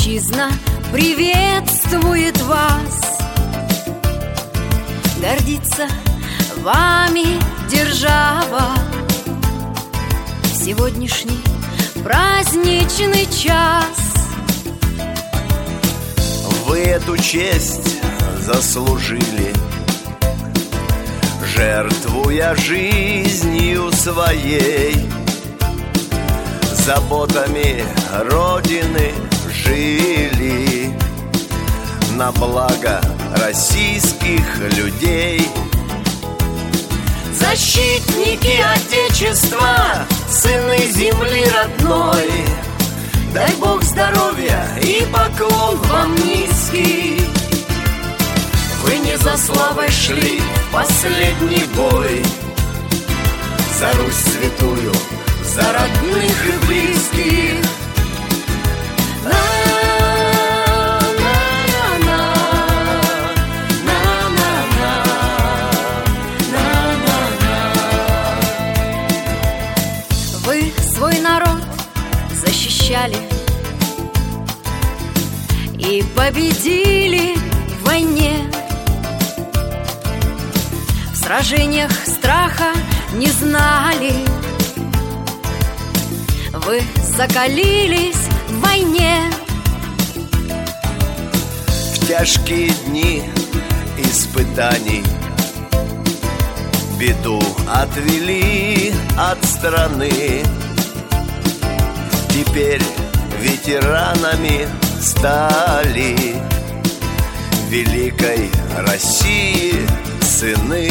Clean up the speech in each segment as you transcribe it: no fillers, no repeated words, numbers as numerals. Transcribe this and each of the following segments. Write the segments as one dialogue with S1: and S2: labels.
S1: Отчизна приветствует вас, гордится вами держава. В сегодняшний праздничный час
S2: вы эту честь заслужили, жертвуя жизнью своей, заботами Родины жили на благо российских людей. Защитники Отечества, сыны земли родной, дай Бог здоровья и поклон вам низкий. Вы не за славой шли в последний бой, за Русь святую, за родных и близких.
S1: Вы свой народ защищали и победили в войне. В сражениях страха не знали, вы закалились в войне.
S2: В тяжкие дни испытаний беду отвели от страны. Теперь ветеранами стали великой России сыны.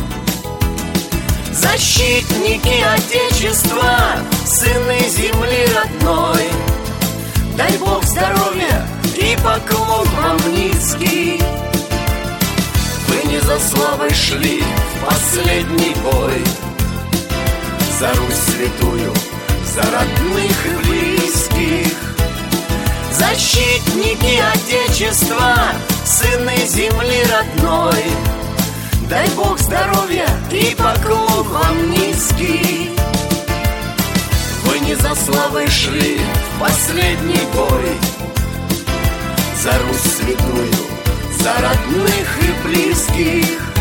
S2: Защитники Отечества, сыны земли родной, дай Бог здоровья и поклон вам низкий. Вы не за славой шли в последний бой, за Русь святую, за родных и близких. Защитники Отечества, сыны земли родной, дай Бог здоровья и поклон вам низкий. Вы не за славой шли в последний бой, за Русь святую, за родных и близких.